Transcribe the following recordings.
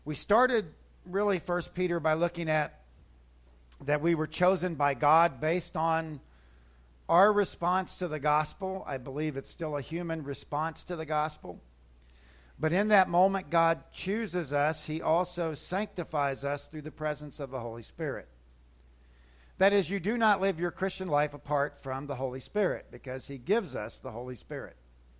We started really First Peter by looking at that we were chosen by God based on our response to the gospel. I believe it's still a human response to the gospel. But in that moment, God chooses us. He also sanctifies us through the presence of the Holy Spirit. That is, you do not live your Christian life apart from the Holy Spirit because He gives us the Holy Spirit.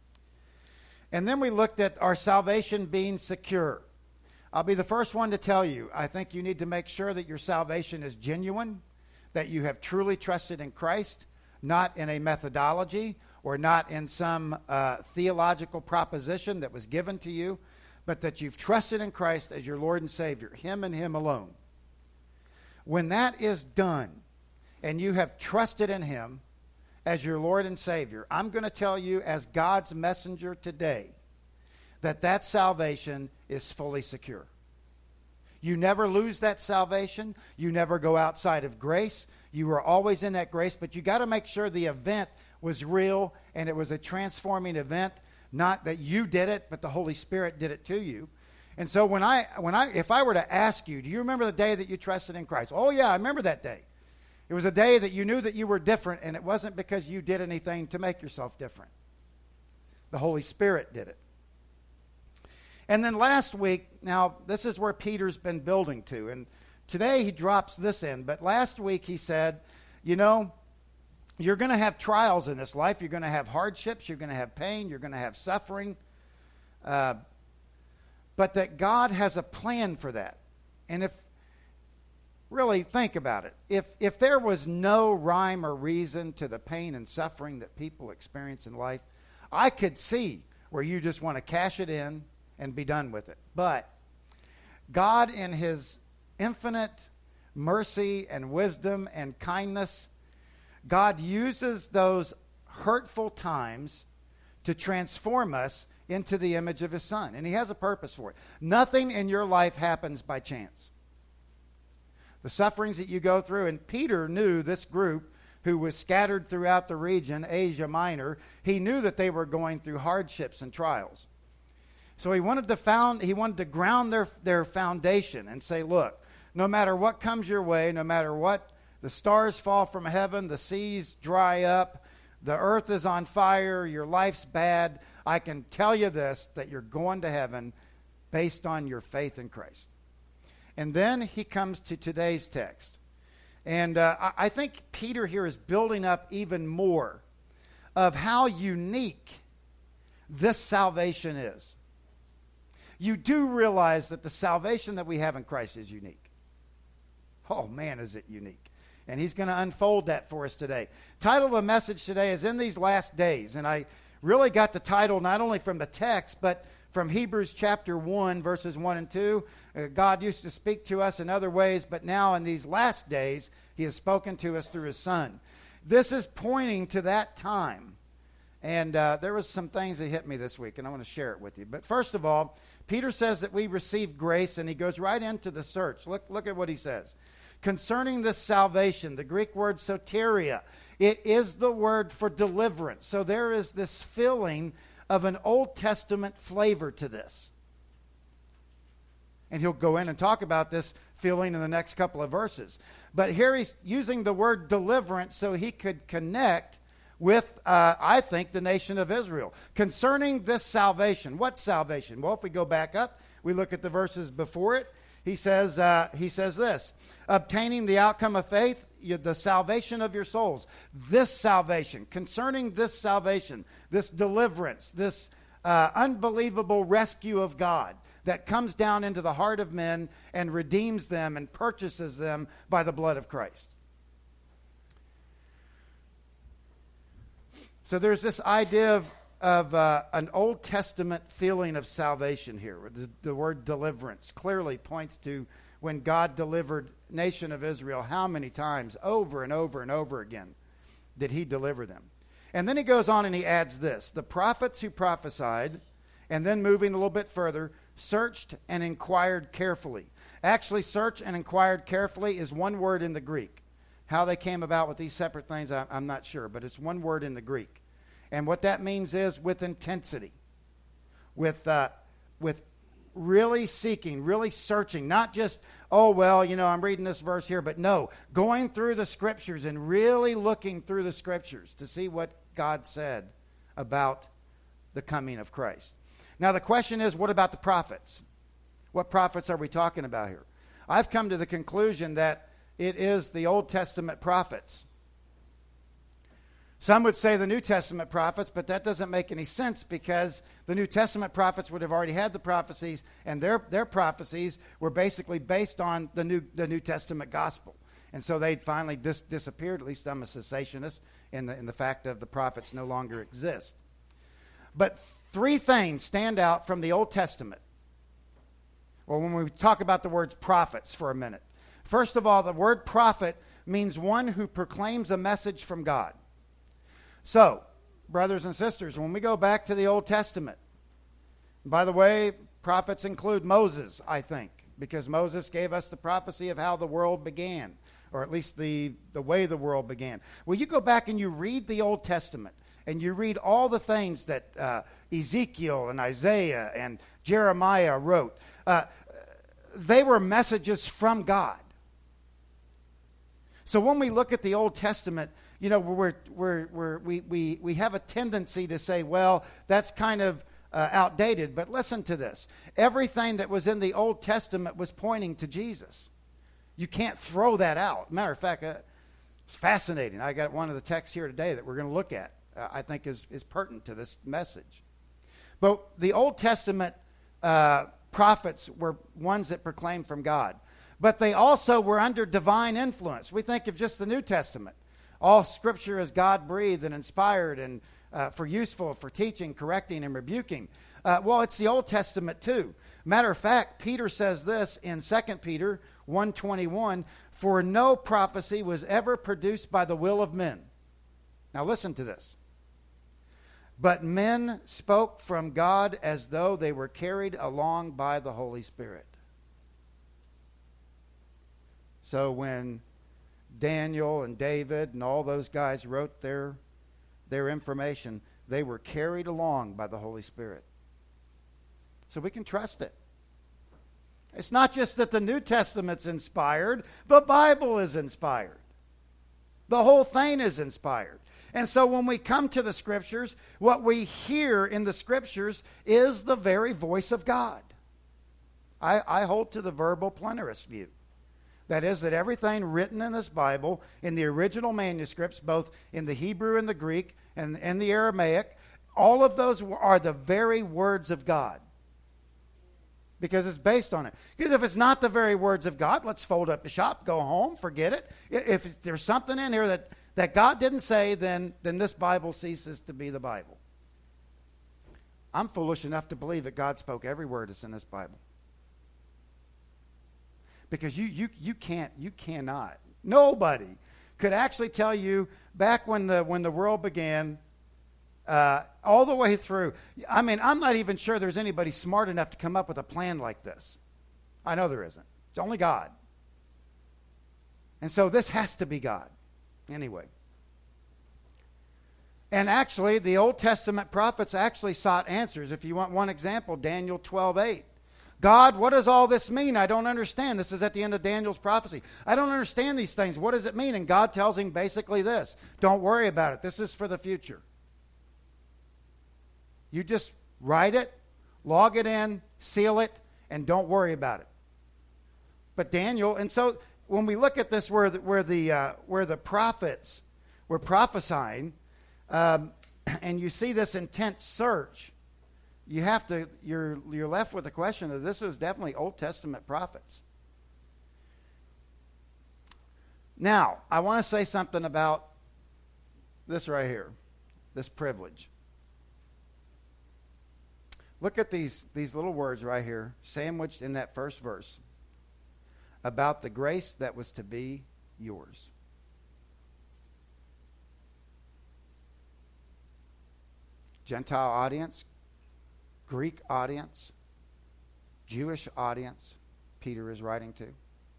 And then we looked at our salvation being secure. I'll be the first one to tell you, I think you need to make sure that your salvation is genuine, that you have truly trusted in Christ, not in a methodology or not in some theological proposition that was given to you, but that you've trusted in Christ as your Lord and Savior, Him and Him alone. When that is done and you have trusted in Him as your Lord and Savior, I'm going to tell you as God's messenger today that salvation is fully secure. You never lose that salvation. You never go outside of grace. You are always in that grace, but you got to make sure the event was real and it was a transforming event, not that you did it, but the Holy Spirit did it to you. And so if I were to ask you, do you remember the day that you trusted in Christ? Oh yeah, I remember that day. It was a day that you knew that you were different, and it wasn't because you did anything to make yourself different. The Holy Spirit did it. And then last week, now this is where Peter's been building to, and today he drops this in, but last week he said, you know, you're going to have trials in this life. You're going to have hardships. You're going to have pain. You're going to have suffering. But that God has a plan for that. And really think about it. If there was no rhyme or reason to the pain and suffering that people experience in life, I could see where you just want to cash it in and be done with it. But God, in His infinite mercy and wisdom and kindness, God uses those hurtful times to transform us into the image of His Son. And He has a purpose for it. Nothing in your life happens by chance. The sufferings that you go through, and Peter knew this group who was scattered throughout the region, Asia Minor, he knew that they were going through hardships and trials. So he wanted to ground their foundation and say, look, no matter what comes your way, no matter what, the stars fall from heaven, the seas dry up, the earth is on fire, your life's bad, I can tell you this, that you're going to heaven based on your faith in Christ. And then he comes to today's text. And I think Peter here is building up even more of how unique this salvation is. You do realize that the salvation that we have in Christ is unique. Oh man, is it unique. And he's going to unfold that for us today. Title of the message today is In These Last Days. And I really got the title not only from the text, but from Hebrews chapter 1, verses 1 and 2. God used to speak to us in other ways, but now in these last days, He has spoken to us through His Son. This is pointing to that time. And there was some things that hit me this week, and I want to share it with you. But first of all, Peter says that we receive grace, and he goes right into the search. Look at what he says. Concerning this salvation, the Greek word soteria, it is the word for deliverance. So there is this feeling of an Old Testament flavor to this. And he'll go in and talk about this feeling in the next couple of verses. But here he's using the word deliverance so he could connect with, I think, the nation of Israel. Concerning this salvation. What salvation? Well, if we go back up, we look at the verses before it. He says this, obtaining the outcome of faith, the salvation of your souls. This salvation, concerning this salvation, this deliverance, this unbelievable rescue of God that comes down into the heart of men and redeems them and purchases them by the blood of Christ. So there's this idea of an Old Testament feeling of salvation here. The word deliverance clearly points to when God delivered nation of Israel, how many times over and over and over again did He deliver them. And then he goes on and he adds this, the prophets who prophesied, and then moving a little bit further, searched and inquired carefully. Actually, search and inquired carefully is one word in the Greek. How they came about with these separate things, I'm not sure, but it's one word in the Greek. And what that means is with intensity, with really seeking, really searching, not just, oh, well, I'm reading this verse here, but no, going through the Scriptures and really looking through the Scriptures to see what God said about the coming of Christ. Now, the question is, what about the prophets? What prophets are we talking about here? I've come to the conclusion that it is the Old Testament prophets. Some would say the New Testament prophets, but that doesn't make any sense because the New Testament prophets would have already had the prophecies, and their prophecies were basically based on the New Testament gospel. And so they'd finally disappeared. At least I'm a cessationist in the fact of the prophets no longer exist. But three things stand out from the Old Testament. Well, when we talk about the words prophets for a minute. First of all, the word prophet means one who proclaims a message from God. So, brothers and sisters, when we go back to the Old Testament, by the way, prophets include Moses, I think, because Moses gave us the prophecy of how the world began, or at least the way the world began. Well, you go back and you read the Old Testament, and you read all the things that Ezekiel and Isaiah and Jeremiah wrote. They were messages from God. So when we look at the Old Testament, we have a tendency to say, well, that's kind of outdated. But listen to this. Everything that was in the Old Testament was pointing to Jesus. You can't throw that out. Matter of fact, it's fascinating. I got one of the texts here today that we're going to look at, I think is pertinent to this message. But the Old Testament prophets were ones that proclaimed from God. But they also were under divine influence. We think of just the New Testament. All Scripture is God-breathed and inspired and for useful, for teaching, correcting, and rebuking. Well, it's the Old Testament too. Matter of fact, Peter says this in 2 Peter 1:21, "For no prophecy was ever produced by the will of men." Now listen to this. "But men spoke from God as though they were carried along by the Holy Spirit." So when Daniel and David and all those guys wrote their information, they were carried along by the Holy Spirit. So we can trust it. It's not just that the New Testament's inspired, the Bible is inspired. The whole thing is inspired. And so when we come to the Scriptures, what we hear in the Scriptures is the very voice of God. I hold to the verbal plenarist view. That is, that everything written in this Bible, in the original manuscripts, both in the Hebrew and the Greek and the Aramaic, all of those are the very words of God. Because it's based on it. Because if it's not the very words of God, let's fold up the shop, go home, forget it. If there's something in here that God didn't say, then this Bible ceases to be the Bible. I'm foolish enough to believe that God spoke every word that's in this Bible. Because you cannot. Nobody could actually tell you back when the world began, all the way through. I mean, I'm not even sure there's anybody smart enough to come up with a plan like this. I know there isn't. It's only God. And so this has to be God. Anyway. And actually, the Old Testament prophets actually sought answers. If you want one example, Daniel 12:8. God, what does all this mean? I don't understand. This is at the end of Daniel's prophecy. I don't understand these things. What does it mean? And God tells him basically this. Don't worry about it. This is for the future. You just write it, log it in, seal it, and don't worry about it. But Daniel, and so when we look at this where the prophets were prophesying, and you see this intense search, you're left with the question of this was definitely Old Testament prophets. Now, I want to say something about this right here, this privilege. Look at these little words right here, sandwiched in that first verse, about the grace that was to be yours. Gentile audience, Greek audience, Jewish audience, Peter is writing to.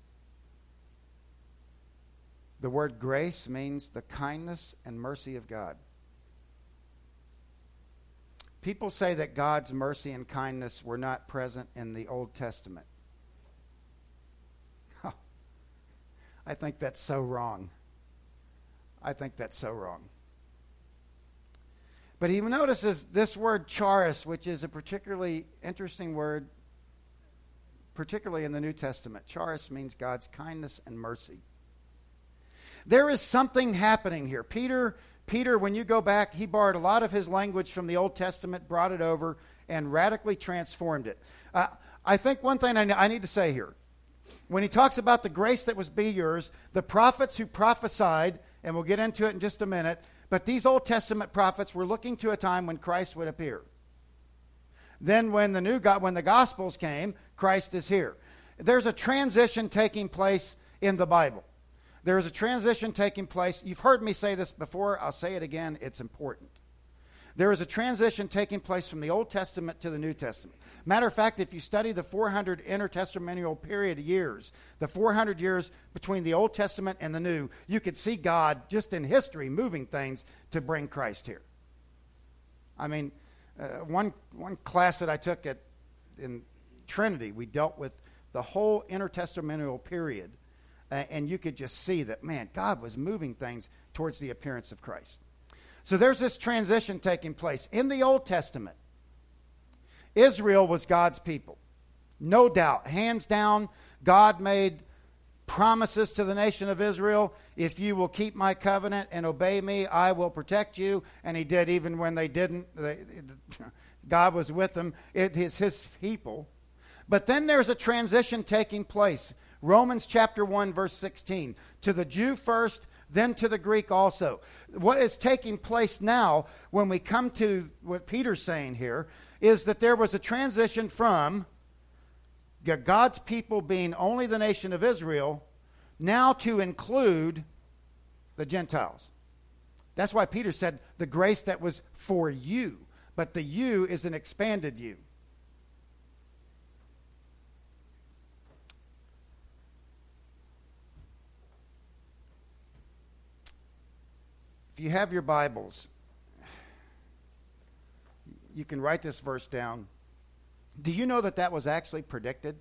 The word grace means the kindness and mercy of God. People say that God's mercy and kindness were not present in the Old Testament. I think that's so wrong. I think that's so wrong. But he notices this word charis, which is a particularly interesting word, particularly in the New Testament. Charis means God's kindness and mercy. There is something happening here. Peter, when you go back, he borrowed a lot of his language from the Old Testament, brought it over, and radically transformed it. I think one thing I need to say here. When he talks about the grace that was be yours, the prophets who prophesied, and we'll get into it in just a minute, but these Old Testament prophets were looking to a time when Christ would appear. Then when the Gospels came, Christ is here. There's a transition taking place in the Bible. There is a transition taking place. You've heard me say this before. I'll say it again. It's important. There is a transition taking place from the Old Testament to the New Testament. Matter of fact, if you study the 400 intertestamental period of years, the 400 years between the Old Testament and the New, you could see God just in history moving things to bring Christ here. I mean, one class that I took in Trinity, we dealt with the whole intertestamental period, and you could just see that, man, God was moving things towards the appearance of Christ. So there's this transition taking place. In the Old Testament, Israel was God's people. No doubt. Hands down, God made promises to the nation of Israel. If you will keep my covenant and obey me, I will protect you. And he did, even when they didn't. God was with them. It is his people. But then there's a transition taking place. Romans chapter 1, verse 16. To the Jew first, then to the Greek also. What is taking place now, when we come to what Peter's saying here, is that there was a transition from God's people being only the nation of Israel, now to include the Gentiles. That's why Peter said the grace that was for you, but the you is an expanded you. If you have your Bibles, you can write this verse down. Do you know that that was actually predicted?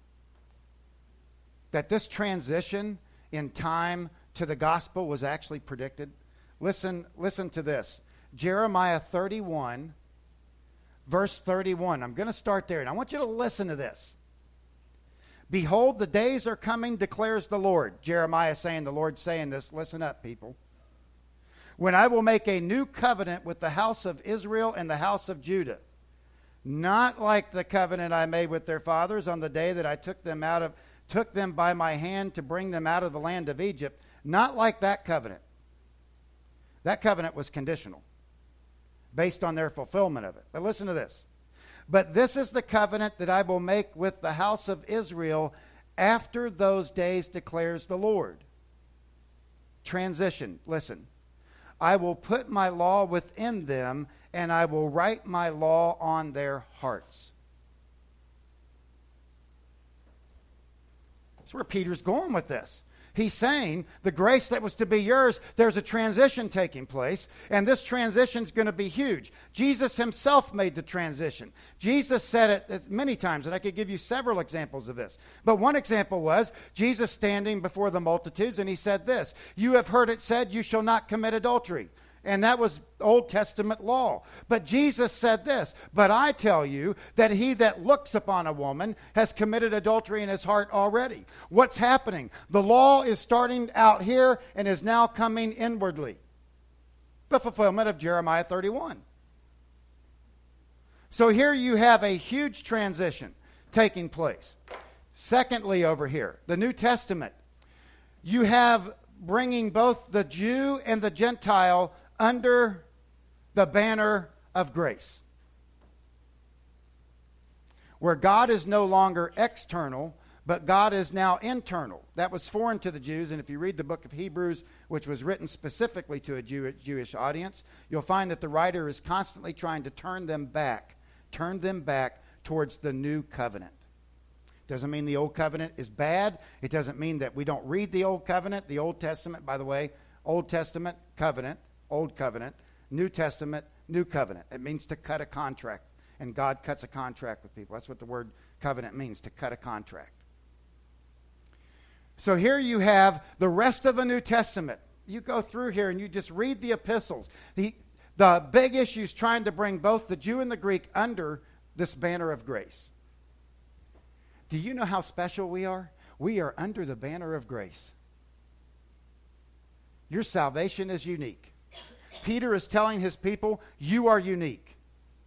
That this transition in time to the gospel was actually predicted? Listen to this. Jeremiah 31, verse 31. I'm going to start there, and I want you to listen to this. Behold, the days are coming, declares the Lord. Jeremiah saying, the Lord saying this. Listen up, people. When I will make a new covenant with the house of Israel and the house of Judah, not like the covenant I made with their fathers on the day that I took them by my hand to bring them out of the land of Egypt. Not like that covenant. That covenant was conditional, based on their fulfillment of it. But listen to this. But this is the covenant that I will make with the house of Israel after those days, declares the Lord. Transition. Listen. I will put my law within them, and I will write my law on their hearts. That's where Peter's going with this. He's saying the grace that was to be yours, there's a transition taking place, and this transition is going to be huge. Jesus himself made the transition. Jesus said it many times, and I could give you several examples of this. But one example was Jesus standing before the multitudes, and he said this, you have heard it said, you shall not commit adultery. And that was Old Testament law. But Jesus said this, but I tell you that he that looks upon a woman has committed adultery in his heart already. What's happening? The law is starting out here and is now coming inwardly. The fulfillment of Jeremiah 31. So here you have a huge transition taking place. Secondly, over here, the New Testament. You have bringing both the Jew and the Gentile under the banner of grace, where God is no longer external, but God is now internal. That was foreign to the Jews, and if you read the book of Hebrews, which was written specifically to a Jewish audience, you'll find that the writer is constantly trying to turn them back towards the new covenant. Doesn't mean the old covenant is bad. It doesn't mean that we don't read the old covenant. The Old Testament, by the way, Old Testament covenant, Old Covenant, New Testament, New Covenant. It means to cut a contract. And God cuts a contract with people. That's what the word covenant means, to cut a contract. So here you have the rest of the New Testament. You go through here and you just read the epistles. The big issues trying to bring both the Jew and the Greek under this banner of grace. Do you know how special we are? We are under the banner of grace. Your salvation is unique. Peter is telling his people, you are unique.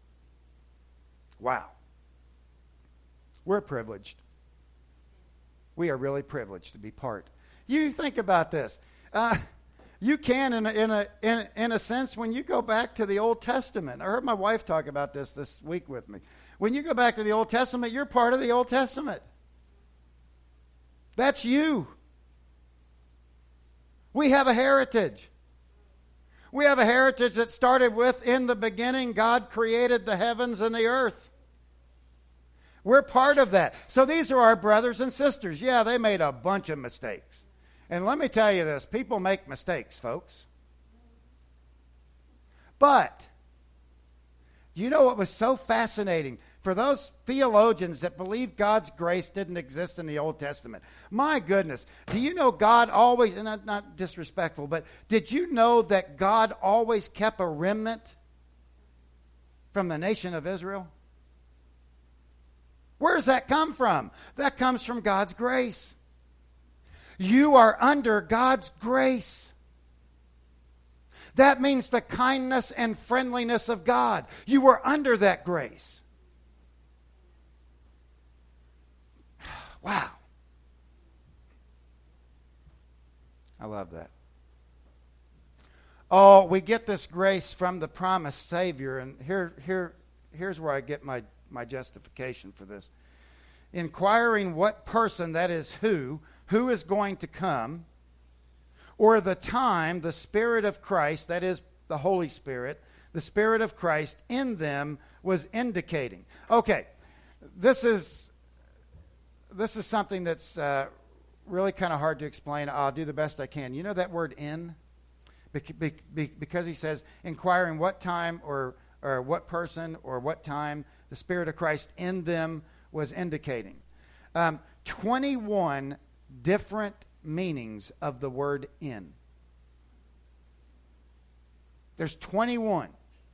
Wow. We're privileged. We are really privileged to be part. You think about this. You can, in a sense, when you go back to the Old Testament. I heard my wife talk about this week with me. When you go back to the Old Testament, you're part of the Old Testament. That's you. We have a heritage. We have a heritage that started with, in the beginning, God created the heavens and the earth. We're part of that. So these are our brothers and sisters. Yeah, they made a bunch of mistakes. And let me tell you this, people make mistakes, folks. But, you know what was so fascinating? For those theologians that believe God's grace didn't exist in the Old Testament, my goodness, do you know God always, and I'm not disrespectful, but did you know that God always kept a remnant from the nation of Israel? Where does that come from? That comes from God's grace. You are under God's grace. That means the kindness and friendliness of God. You are under that grace. Wow. I love that. Oh, we get this grace from the promised Savior, and here's where I get my justification for this. Inquiring what person, that is who is going to come, or the time the Spirit of Christ, that is the Holy Spirit, the Spirit of Christ in them was indicating. Okay, this is something that's really kind of hard to explain. I'll do the best I can. You know that word in? Because he says, inquiring what time or what person or what time the Spirit of Christ in them was indicating. 21 different meanings of the word in. There's 21.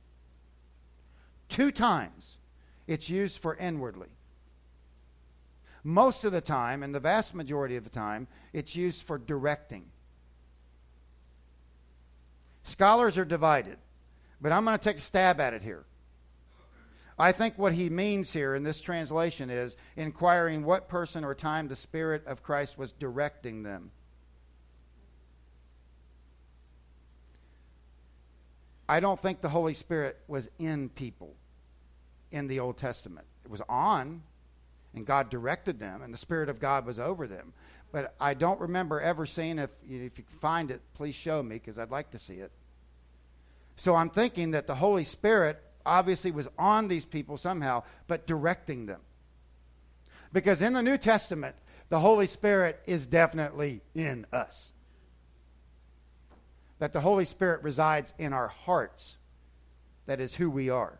2 times it's used for inwardly. Most of the time, and the vast majority of the time, it's used for directing. Scholars are divided, but I'm going to take a stab at it here. I think what he means here in this translation is inquiring what person or time the Spirit of Christ was directing them. I don't think the Holy Spirit was in people in the Old Testament. It was on, and God directed them, and the Spirit of God was over them. But I don't remember ever seeing, if you find it, please show me, because I'd like to see it. So I'm thinking that the Holy Spirit obviously was on these people somehow, but directing them. Because in the New Testament, the Holy Spirit is definitely in us. That the Holy Spirit resides in our hearts. That is who we are.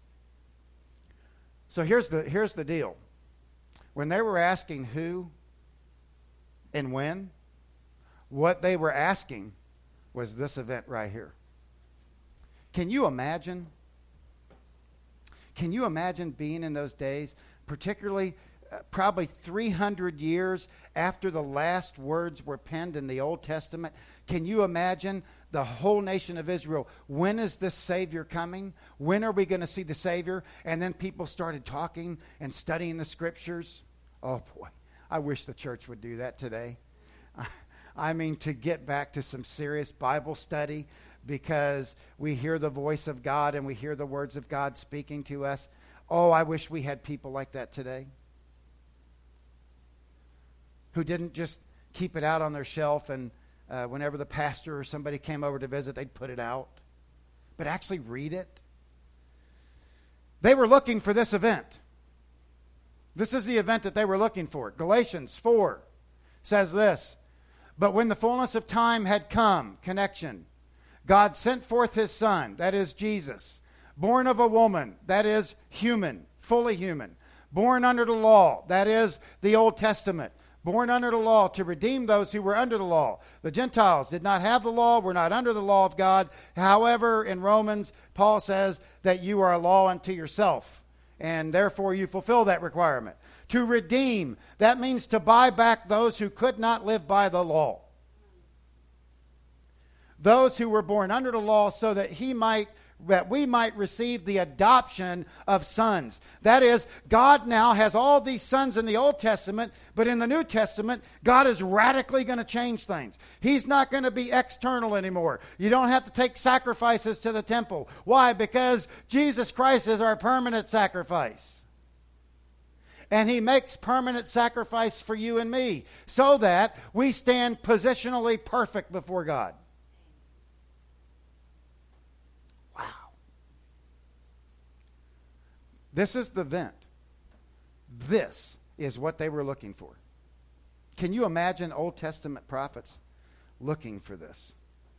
So here's the deal. When they were asking who and when, what they were asking was this event right here. Can you imagine? Can you imagine being in those days, particularly probably 300 years after the last words were penned in the Old Testament? Can you imagine the whole nation of Israel? When is this Savior coming? When are we going to see the Savior? And then people started talking and studying the Scriptures. Oh boy, I wish the church would do that today. I mean, to get back to some serious Bible study, because we hear the voice of God and we hear the words of God speaking to us. Oh, I wish we had people like that today, who didn't just keep it out on their shelf and whenever the pastor or somebody came over to visit, they'd put it out, but actually read it. They were looking for this event. This is the event that they were looking for. Galatians 4 says this, but when the fullness of time had come, connection, God sent forth his Son, that is Jesus, born of a woman, that is human, fully human, born under the law, that is the Old Testament, born under the law to redeem those who were under the law. The Gentiles did not have the law, were not under the law of God. However, in Romans, Paul says that you are a law unto yourself, and therefore you fulfill that requirement. To redeem, that means to buy back those who could not live by the law. Those who were born under the law so that we might receive the adoption of sons. That is, God now has all these sons in the Old Testament, but in the New Testament, God is radically going to change things. He's not going to be external anymore. You don't have to take sacrifices to the temple. Why? Because Jesus Christ is our permanent sacrifice. And he makes permanent sacrifice for you and me so that we stand positionally perfect before God. This is the event. This is what they were looking for. Can you imagine Old Testament prophets looking for this?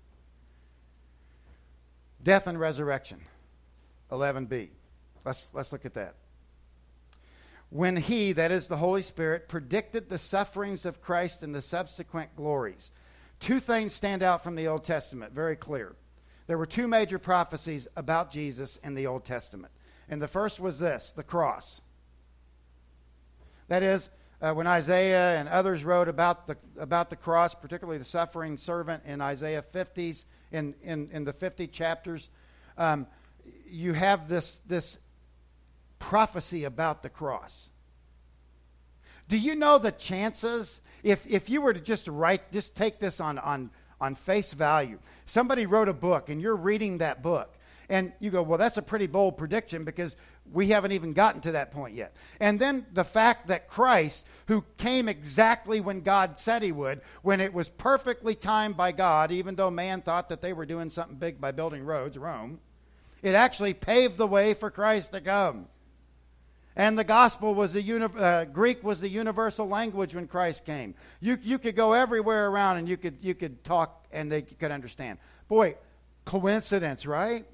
Death and resurrection, 11b. Let's look at that. When he, that is the Holy Spirit, predicted the sufferings of Christ and the subsequent glories. Two things stand out from the Old Testament, very clear. There were two major prophecies about Jesus in the Old Testament. And the first was this, the cross. That is, when Isaiah and others wrote about the cross, particularly the suffering servant in Isaiah 50s, in the 50 chapters, you have this prophecy about the cross. Do you know the chances, if you were to just take this on face value, somebody wrote a book and you're reading that book, and you go, well, that's a pretty bold prediction because we haven't even gotten to that point yet. And then the fact that Christ, who came exactly when God said he would, when it was perfectly timed by God, even though man thought that they were doing something big by building roads, Rome, it actually paved the way for Christ to come. And the gospel was Greek was the universal language when Christ came. You could go everywhere around and you could talk and they could understand. Boy, coincidence, right?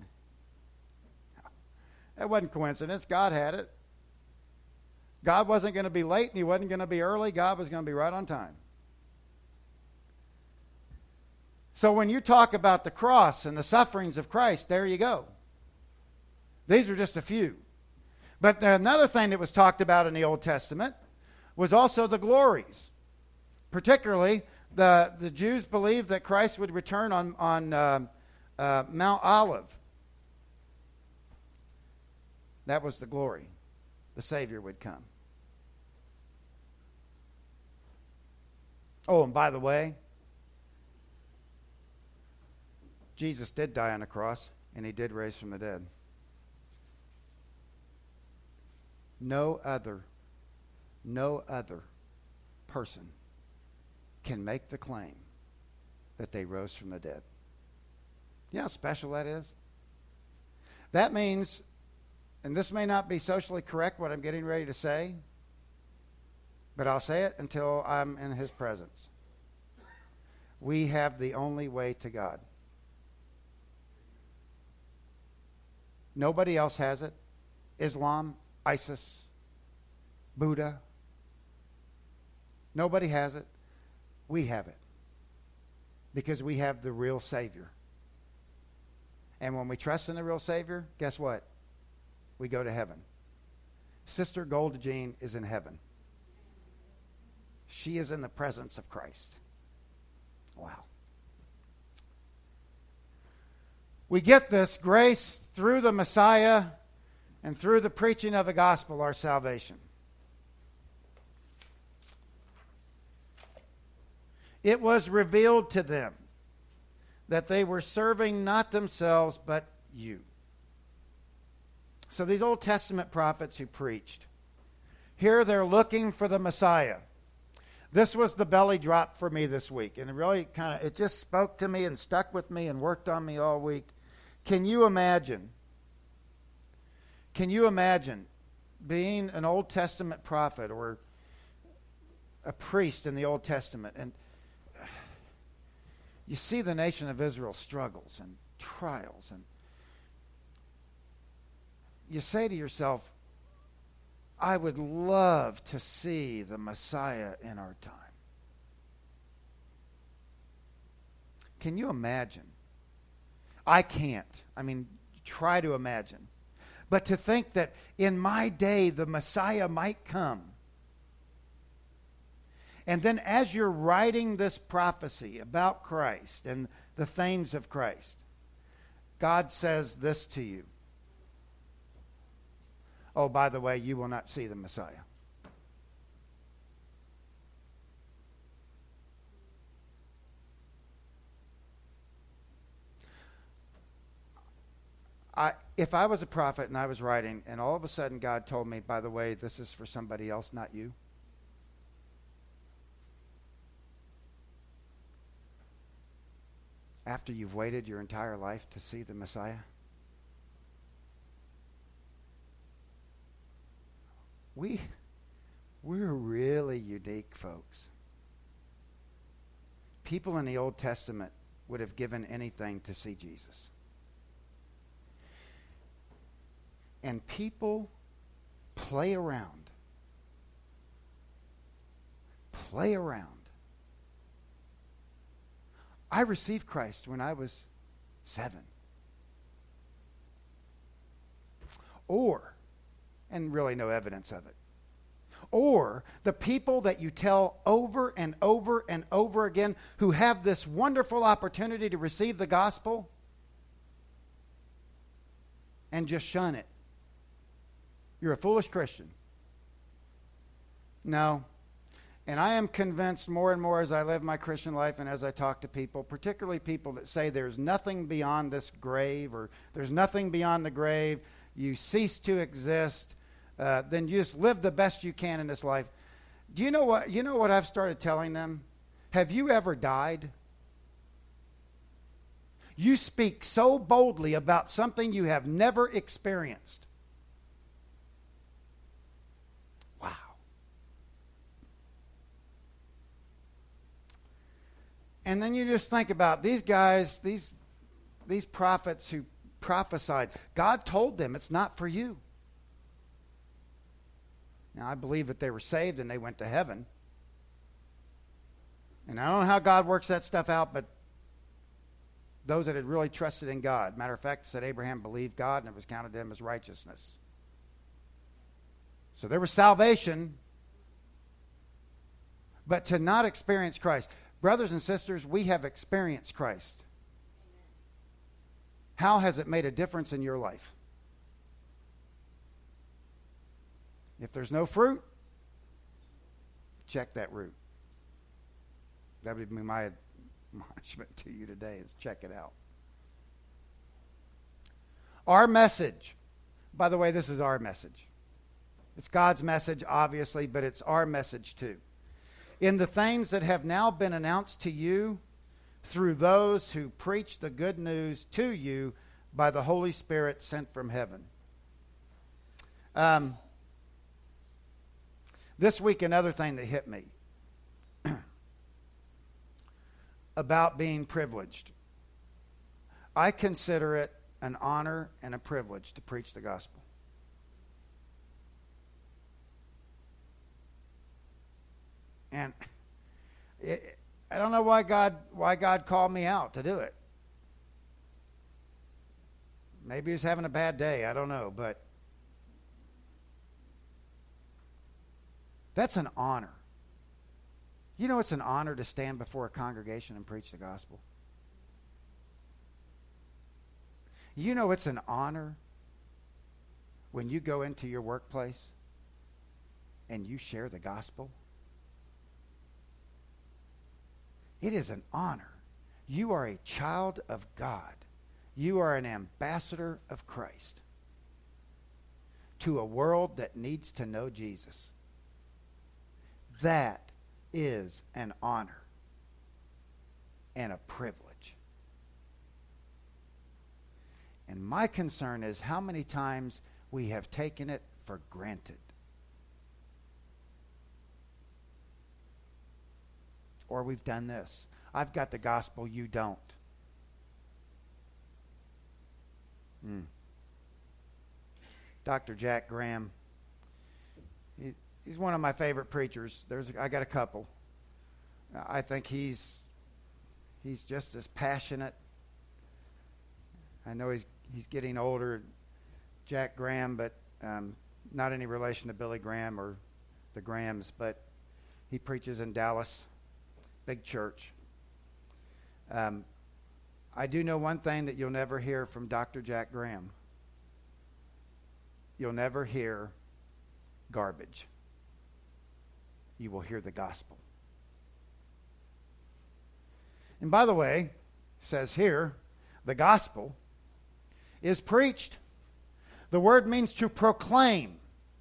That wasn't coincidence. God had it. God wasn't going to be late and he wasn't going to be early. God was going to be right on time. So when you talk about the cross and the sufferings of Christ, there you go. These are just a few. But another thing that was talked about in the Old Testament was also the glories. Particularly, the Jews believed that Christ would return on Mount Olive. That was the glory. The Savior would come. Oh, and by the way, Jesus did die on the cross, and he did rise from the dead. No other person can make the claim that they rose from the dead. You know how special that is? That means, and this may not be socially correct what I'm getting ready to say, but I'll say it until I'm in his presence. We have the only way to God. Nobody else has it. Islam, ISIS, Buddha. Nobody has it. We have it. Because we have the real Savior. And when we trust in the real Savior, guess what? We go to heaven. Sister Golda Jean is in heaven. She is in the presence of Christ. Wow. We get this grace through the Messiah and through the preaching of the gospel, our salvation. It was revealed to them that they were serving not themselves, but you. So these Old Testament prophets who preached, here they're looking for the Messiah. This was the belly drop for me this week. And it just spoke to me and stuck with me and worked on me all week. Can you imagine being an Old Testament prophet or a priest in the Old Testament? And you see the nation of Israel struggles and trials, and you say to yourself, I would love to see the Messiah in our time. Can you imagine? I can't. I mean, try to imagine. But to think that in my day the Messiah might come. And then as you're writing this prophecy about Christ and the things of Christ, God says this to you. Oh, by the way, you will not see the Messiah. If I was a prophet and I was writing, and all of a sudden God told me, by the way, this is for somebody else, not you. After you've waited your entire life to see the Messiah. We're really unique, folks. People in the Old Testament would have given anything to see Jesus. And people play around. Play around. I received Christ when I was 7. Or, and really no evidence of it, or the people that you tell over and over and over again who have this wonderful opportunity to receive the gospel and just shun it. You're a foolish Christian. No. And I am convinced more and more as I live my Christian life and as I talk to people, particularly people that say there's nothing beyond this grave or there's nothing beyond the grave, you cease to exist, then you just live the best you can in this life. Do you know what? You know what I've started telling them? Have you ever died? You speak so boldly about something you have never experienced. Wow. And then you just think about these guys, these prophets who prophesied. God told them it's not for you. Now, I believe that they were saved and they went to heaven. And I don't know how God works that stuff out, but those that had really trusted in God. Matter of fact, it said Abraham believed God and it was counted to him as righteousness. So there was salvation, but to not experience Christ. Brothers and sisters, we have experienced Christ. How has it made a difference in your life? If there's no fruit, check that root. That would be my admonishment to you today, is check it out. Our message, by the way, this is our message. It's God's message, obviously, but it's our message too. In the things that have now been announced to you through those who preach the good news to you by the Holy Spirit sent from heaven. This week, another thing that hit me about being privileged. I consider it an honor and a privilege to preach the gospel. And I don't know why God called me out to do it. Maybe he's having a bad day. I don't know, but that's an honor. You know, it's an honor to stand before a congregation and preach the gospel. You know, it's an honor when you go into your workplace and you share the gospel. It is an honor. You are a child of God. You are an ambassador of Christ to a world that needs to know Jesus. That is an honor and a privilege. And my concern is how many times we have taken it for granted. Or we've done this. I've got the gospel, you don't. Dr. Jack Graham. He's one of my favorite preachers. I got a couple. I think he's just as passionate. I know he's getting older, Jack Graham, but not any relation to Billy Graham or the Grahams, but he preaches in Dallas, big church. I do know one thing that you'll never hear from Dr. Jack Graham. You'll never hear garbage. You will hear the gospel. And by the way, it says here, the gospel is preached. The word means to proclaim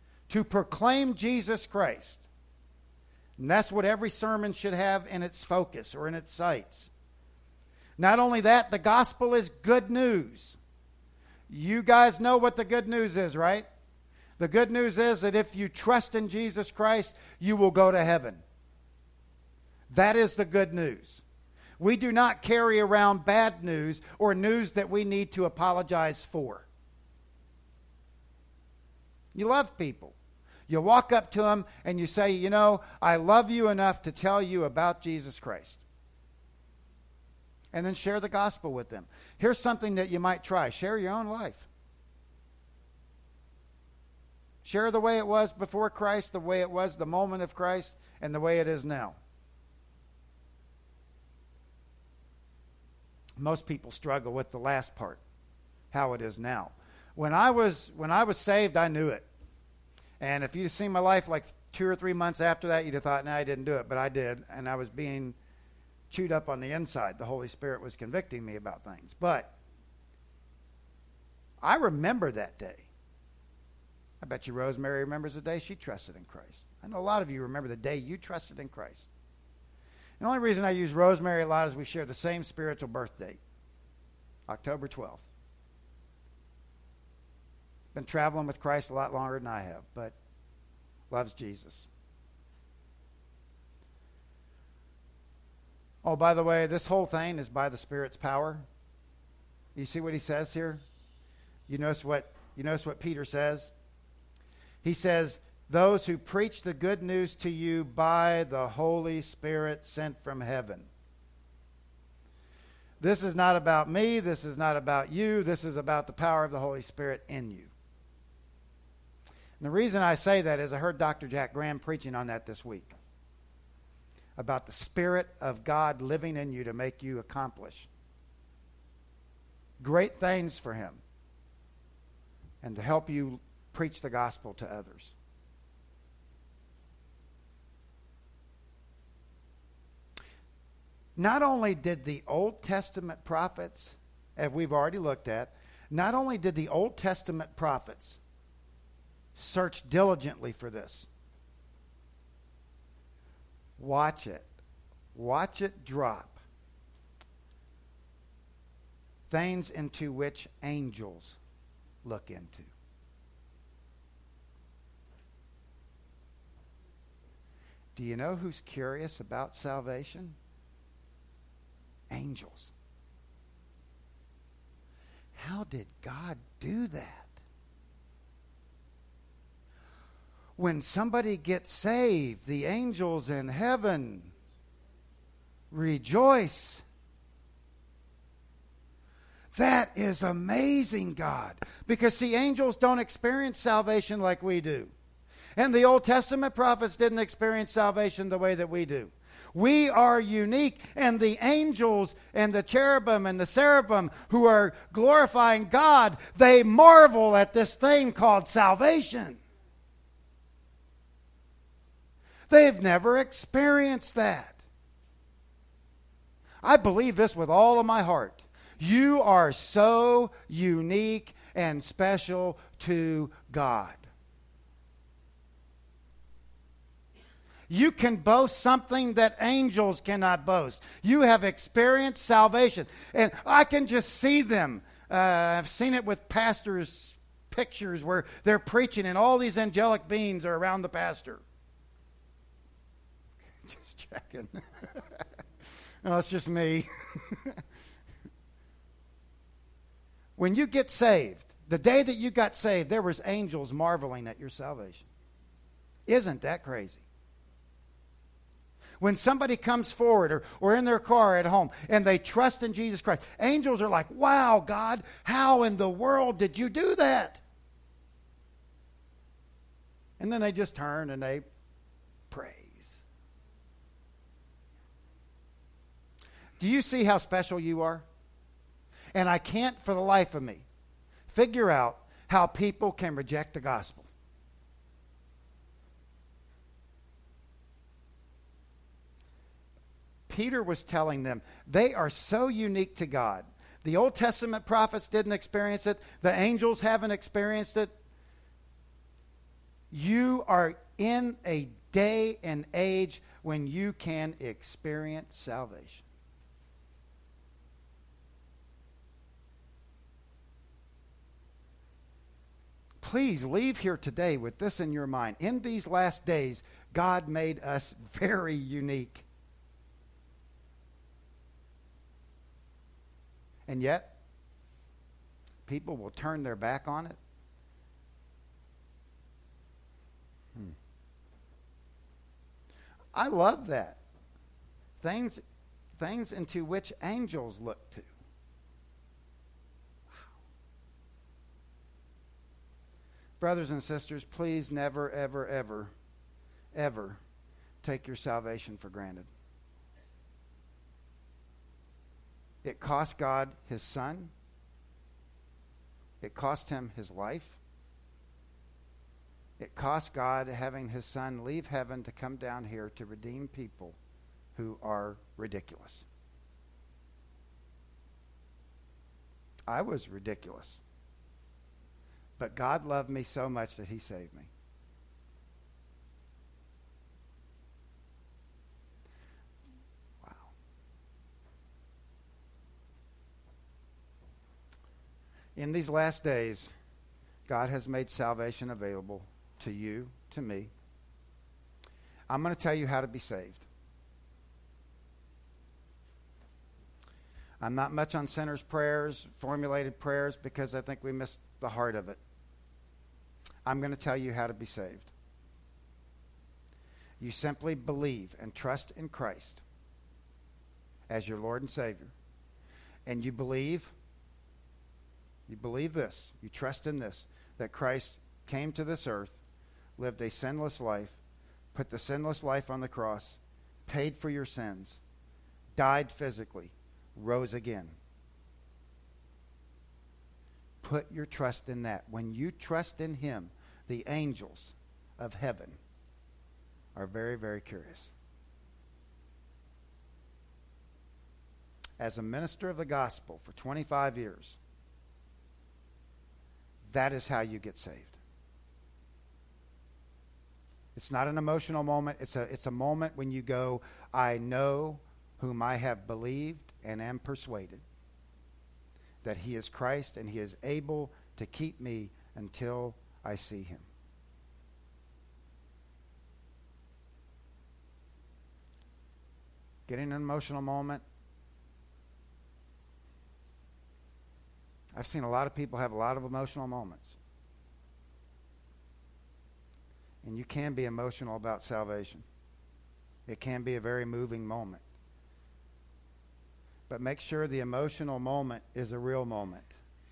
Jesus Christ. And that's what every sermon should have in its focus or in its sights. Not only that, the gospel is good news. You guys know what the good news is, right? The good news is that if you trust in Jesus Christ, you will go to heaven. That is the good news. We do not carry around bad news or news that we need to apologize for. You love people. You walk up to them and you say, you know, I love you enough to tell you about Jesus Christ. And then share the gospel with them. Here's something that you might try. Share your own life. Share the way it was before Christ, the way it was the moment of Christ, and the way it is now. Most people struggle with the last part, how it is now. When I was saved, I knew it. And if you'd seen my life like 2 or 3 months after that, you'd have thought, no, I didn't do it. But I did, and I was being chewed up on the inside. The Holy Spirit was convicting me about things. But I remember that day. I bet you Rosemary remembers the day she trusted in Christ. I know a lot of you remember the day you trusted in Christ. The only reason I use Rosemary a lot is we share the same spiritual birth date, October 12th. Been traveling with Christ a lot longer than I have, but loves Jesus. Oh, by the way, this whole thing is by the Spirit's power. You see what he says here? You notice what Peter says? He says, those who preach the good news to you by the Holy Spirit sent from heaven. This is not about me. This is not about you. This is about the power of the Holy Spirit in you. And the reason I say that is I heard Dr. Jack Graham preaching on that this week. About the Spirit of God living in you to make you accomplish great things for Him and to help you preach the gospel to others. Not only did the Old Testament prophets, as we've already looked at, not only did the Old Testament prophets search diligently for this. Watch it. Watch it drop. Things into which angels look into. Do you know who's curious about salvation? Angels. How did God do that? When somebody gets saved, the angels in heaven rejoice. That is amazing, God. Because, see, angels don't experience salvation like we do. And the Old Testament prophets didn't experience salvation the way that we do. We are unique, and the angels and the cherubim and the seraphim who are glorifying God, they marvel at this thing called salvation. They've never experienced that. I believe this with all of my heart. You are so unique and special to God. You can boast something that angels cannot boast. You have experienced salvation. And I can just see them. I've seen it with pastors' pictures where they're preaching and all these angelic beings are around the pastor. Just checking. No, it's just me. When you get saved, the day that you got saved, there was angels marveling at your salvation. Isn't that crazy? When somebody comes forward or in their car at home and they trust in Jesus Christ, angels are like, wow, God, how in the world did you do that? And then they just turn and they praise. Do you see how special you are? And I can't for the life of me figure out how people can reject the gospel. Peter was telling them they are so unique to God. The Old Testament prophets didn't experience it. The angels haven't experienced it. You are in a day and age when you can experience salvation. Please leave here today with this in your mind. In these last days, God made us very unique. And yet, people will turn their back on it. I love that. Things into which angels look to. Brothers and sisters, please never, ever, ever, ever take your salvation for granted. It cost God his son. It cost him his life. It cost God having his son leave heaven to come down here to redeem people who are ridiculous. I was ridiculous. But God loved me so much that he saved me. Wow. In these last days, God has made salvation available to you, to me. I'm going to tell you how to be saved. I'm not much on sinners' prayers, formulated prayers, because I think we missed the heart of it. I'm going to tell you how to be saved. You simply believe and trust in Christ as your Lord and Savior. And you believe this, you trust in this, that Christ came to this earth, lived a sinless life, put the sinless life on the cross, paid for your sins, died physically, rose again. Put your trust in that. When you trust in him, the angels of heaven are very, very curious. As a minister of the gospel for 25 years, that is how you get saved. It's not an emotional moment. It's a moment when you go, I know whom I have believed and am persuaded that he is Christ and he is able to keep me until I see him. Getting an emotional moment. I've seen a lot of people have a lot of emotional moments. And you can be emotional about salvation. It can be a very moving moment. But make sure the emotional moment is a real moment.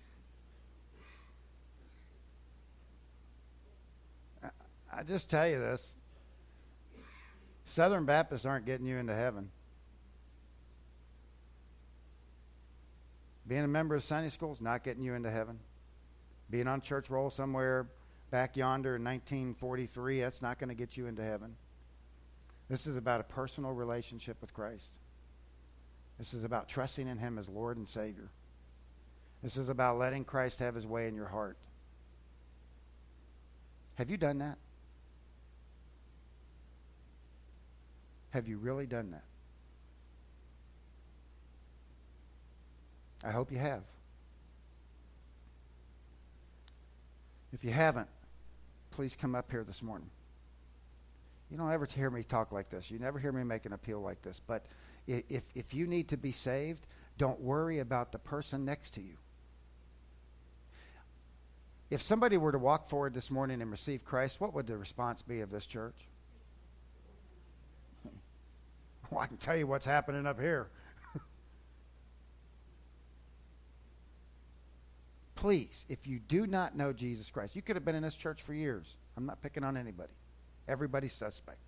I just tell you this. Southern Baptists aren't getting you into heaven. Being a member of Sunday school is not getting you into heaven. Being on church roll somewhere back yonder in 1943, that's not going to get you into heaven. This is about a personal relationship with Christ. This is about trusting in him as Lord and Savior. This is about letting Christ have his way in your heart. Have you done that? Have you really done that? I hope you have. If you haven't, please come up here this morning. You don't ever hear me talk like this. You never hear me make an appeal like this. But if you need to be saved, don't worry about the person next to you. If somebody were to walk forward this morning and receive Christ, what would the response be of this church? Well, I can tell you what's happening up here. Please, if you do not know Jesus Christ, you could have been in this church for years. I'm not picking on anybody. Everybody's suspect.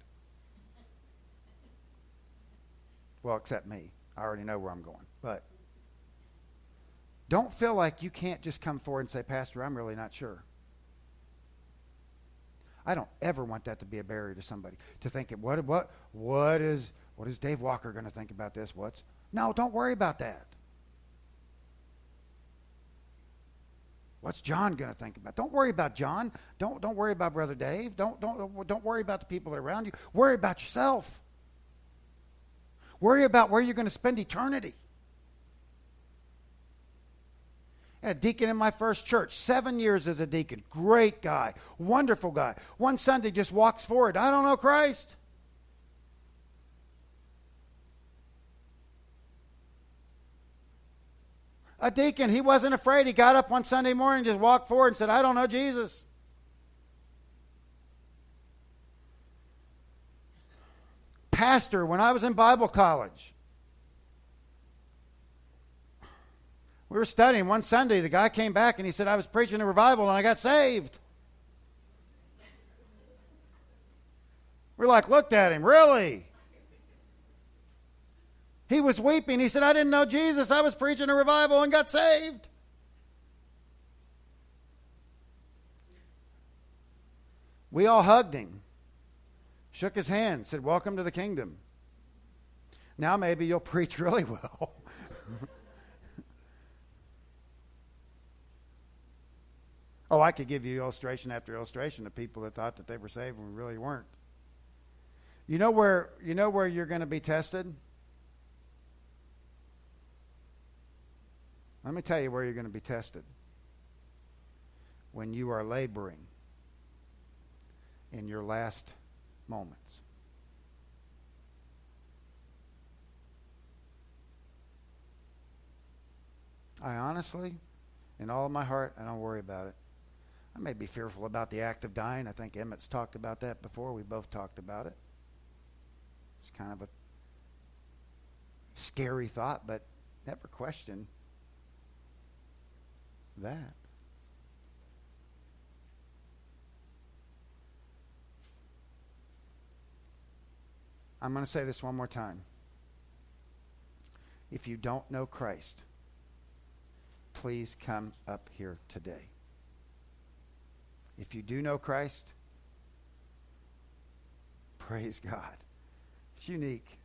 Well, except me. I already know where I'm going. But don't feel like you can't just come forward and say, Pastor, I'm really not sure. I don't ever want that to be a barrier to somebody. To think, what is Dave Walker going to think about this? No, don't worry about that. What's John going to think about? Don't worry about John. Don't worry about Brother Dave. Don't worry about the people around you. Worry about yourself. Worry about where you're going to spend eternity. I had a deacon in my first church, 7 years as a deacon. Great guy, wonderful guy. One Sunday just walks forward. I don't know Christ. A deacon, he wasn't afraid. He got up one Sunday morning and just walked forward and said, I don't know Jesus. Pastor, when I was in Bible college, we were studying one Sunday. The guy came back and he said, I was preaching a revival and I got saved. We're like, looked at him, really? He was weeping. He said, I didn't know Jesus. I was preaching a revival and got saved. We all hugged him, shook his hand, said, welcome to the kingdom. Now maybe you'll preach really well. Oh, I could give you illustration after illustration of people that thought that they were saved when really weren't. You know where you're going to be tested? Let me tell you where you're going to be tested. When you are laboring in your last moments. I honestly, in all of my heart, I don't worry about it. I may be fearful about the act of dying. I think Emmett's talked about that before. We both talked about it. It's kind of a scary thought, but never question that. I'm going to say this one more time. If you don't know Christ, please come up here today. If you do know Christ, praise God. It's unique.